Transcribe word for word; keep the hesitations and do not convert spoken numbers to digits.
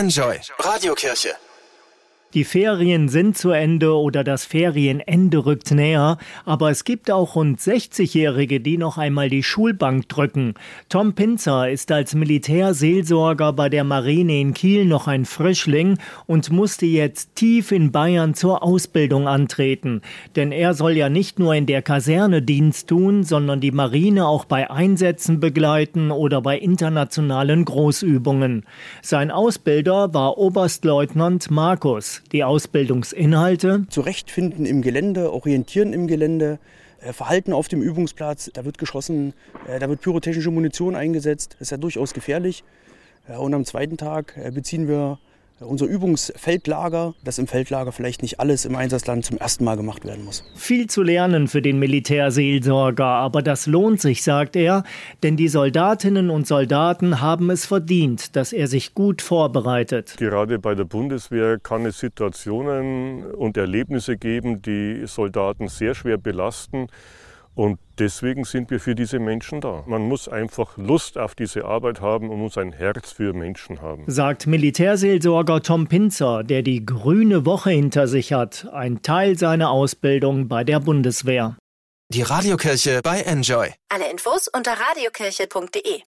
Enjoy Radiokirche. Die Ferien sind zu Ende oder das Ferienende rückt näher, aber es gibt auch rund sechzigjährige, die noch einmal die Schulbank drücken. Tom Pinzer ist als Militärseelsorger bei der Marine in Kiel noch ein Frischling und musste jetzt tief in Bayern zur Ausbildung antreten. Denn er soll ja nicht nur in der Kaserne Dienst tun, sondern die Marine auch bei Einsätzen begleiten oder bei internationalen Großübungen. Sein Ausbilder war Oberstleutnant Markus. Die Ausbildungsinhalte: Zurechtfinden im Gelände, orientieren im Gelände, äh, Verhalten auf dem Übungsplatz. Da wird geschossen, äh, da wird pyrotechnische Munition eingesetzt. Das ist ja durchaus gefährlich. Äh, und am zweiten Tag äh, beziehen wir unser Übungsfeldlager, dass im Feldlager vielleicht nicht alles im Einsatzland zum ersten Mal gemacht werden muss. Viel zu lernen für den Militärseelsorger, aber das lohnt sich, sagt er, denn die Soldatinnen und Soldaten haben es verdient, dass er sich gut vorbereitet. Gerade bei der Bundeswehr kann es Situationen und Erlebnisse geben, die Soldaten sehr schwer belasten. Und deswegen sind wir für diese Menschen da. Man muss einfach Lust auf diese Arbeit haben und muss ein Herz für Menschen haben. Sagt Militärseelsorger Tom Pinzer, der die grüne Woche hinter sich hat. Ein Teil seiner Ausbildung bei der Bundeswehr. Die Radiokirche bei Enjoy. Alle Infos unter radiokirche punkt de.